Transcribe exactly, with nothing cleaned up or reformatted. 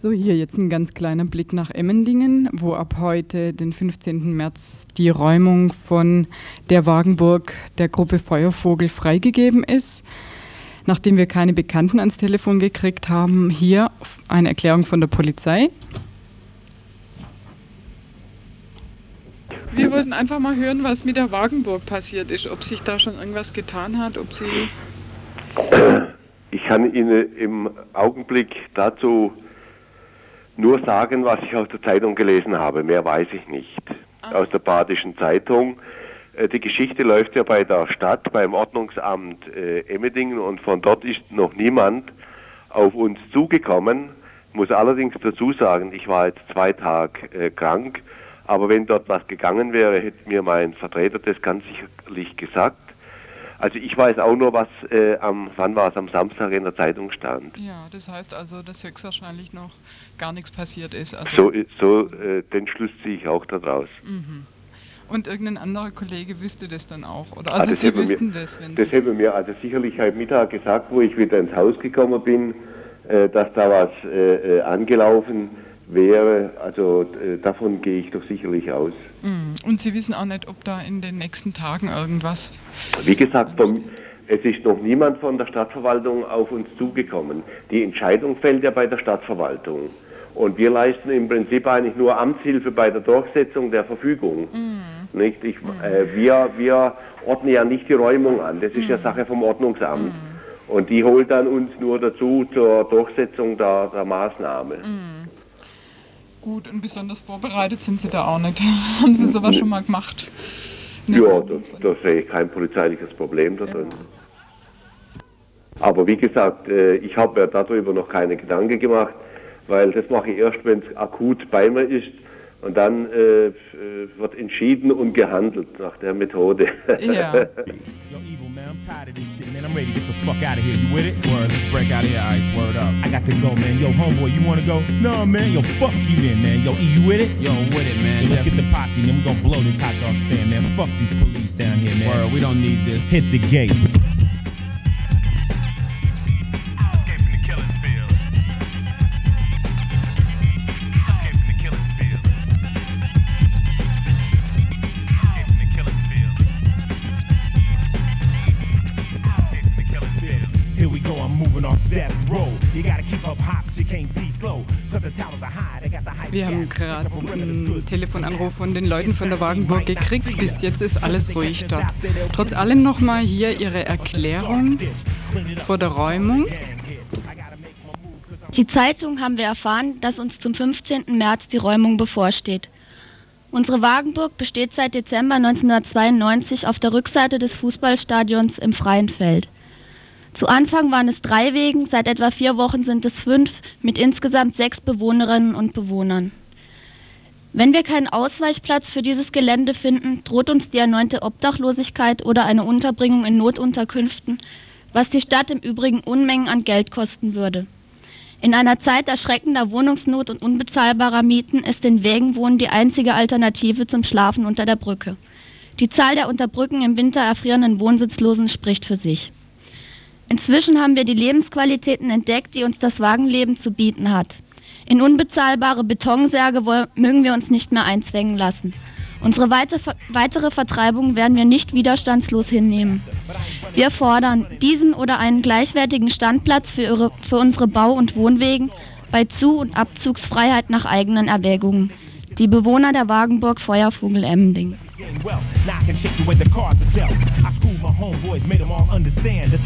So, hier jetzt ein ganz kleiner Blick nach Emmendingen, wo ab heute, den fünfzehnten März, die Räumung von der Wagenburg der Gruppe Feuervogel freigegeben ist. Nachdem wir keine Bekannten ans Telefon gekriegt haben, hier eine Erklärung von der Polizei. Wir wollten einfach mal hören, was mit der Wagenburg passiert ist, ob sich da schon irgendwas getan hat, ob sie... Ich kann Ihnen im Augenblick dazu nur sagen, was ich aus der Zeitung gelesen habe. Mehr weiß ich nicht. Ah. Aus der Badischen Zeitung. Die Geschichte läuft ja bei der Stadt, beim Ordnungsamt äh, Emmendingen, und von dort ist noch niemand auf uns zugekommen. Ich muss allerdings dazu sagen, ich war jetzt zwei Tage äh, krank, aber wenn dort was gegangen wäre, hätte mir mein Vertreter das ganz sicherlich gesagt. Also ich weiß auch nur, was äh, am, wann war es, am Samstag in der Zeitung stand. Ja, das heißt also, dass höchstwahrscheinlich noch gar nichts passiert ist. Also so so äh, den Schluss ziehe ich auch daraus. Mhm. Und irgendein anderer Kollege wüsste das dann auch? Oder also ah, das Sie wüssten mir, das? Wenn das hätte mir also sicherlich heute Mittag gesagt, wo ich wieder ins Haus gekommen bin, äh, dass da was äh, angelaufen wäre. Also äh, davon gehe ich doch sicherlich aus. Und Sie wissen auch nicht, ob da in den nächsten Tagen irgendwas... Wie gesagt, vom, es ist noch niemand von der Stadtverwaltung auf uns zugekommen. Die Entscheidung fällt ja bei der Stadtverwaltung. Und wir leisten im Prinzip eigentlich nur Amtshilfe bei der Durchsetzung der Verfügung. Mm. Nicht? Ich, mm. äh, wir, wir ordnen ja nicht die Räumung an, das ist mm. ja Sache vom Ordnungsamt. Mm. Und die holt dann uns nur dazu zur Durchsetzung der, der Maßnahme. Mm. Gut, und besonders vorbereitet sind Sie da auch nicht. Haben Sie sowas schon mal gemacht? Nee, ja, da, da sehe ich kein polizeiliches Problem da drin. Ja. Aber wie gesagt, äh, ich habe mir darüber noch keine Gedanken gemacht, weil das mache ich erst, wenn es akut bei mir ist, und dann äh, wird entschieden und gehandelt nach der Methode. Ja. I'm tired of this shit, man. I'm ready to get the fuck out of here. You with it? Word, let's break out of here. Ice, word up. I got to go, man. Yo, homeboy, you wanna go? No, man. Yo, fuck you then, man. Yo, E, you with it? Yo, I'm with it, man. Yo, let's get the posse, man. We gonna blow this hot dog stand, man. Fuck these police down here, man. Word, we don't need this. Hit the gate. Wir haben gerade einen Telefonanruf von den Leuten von der Wagenburg gekriegt. Bis jetzt ist alles ruhig dort. Trotz allem nochmal hier Ihre Erklärung vor der Räumung. Die Zeitung haben wir erfahren, dass uns zum fünfzehnten März die Räumung bevorsteht. Unsere Wagenburg besteht seit Dezember neunzehnhundertzweiundneunzig auf der Rückseite des Fußballstadions im freien Feld. Zu Anfang waren es drei Wegen, seit etwa vier Wochen sind es fünf, mit insgesamt sechs Bewohnerinnen und Bewohnern. Wenn wir keinen Ausweichplatz für dieses Gelände finden, droht uns die erneute Obdachlosigkeit oder eine Unterbringung in Notunterkünften, was die Stadt im Übrigen Unmengen an Geld kosten würde. In einer Zeit erschreckender Wohnungsnot und unbezahlbarer Mieten ist in Wägenwohnen die einzige Alternative zum Schlafen unter der Brücke. Die Zahl der unter Brücken im Winter erfrierenden Wohnsitzlosen spricht für sich. Inzwischen haben wir die Lebensqualitäten entdeckt, die uns das Wagenleben zu bieten hat. In unbezahlbare Betonsärge mögen wir uns nicht mehr einzwängen lassen. Unsere weitere Vertreibung werden wir nicht widerstandslos hinnehmen. Wir fordern diesen oder einen gleichwertigen Standplatz für, ihre, für unsere Bau- und Wohnwegen bei Zu- und Abzugsfreiheit nach eigenen Erwägungen. Die Bewohner der Wagenburg Feuervogel Emmendingen.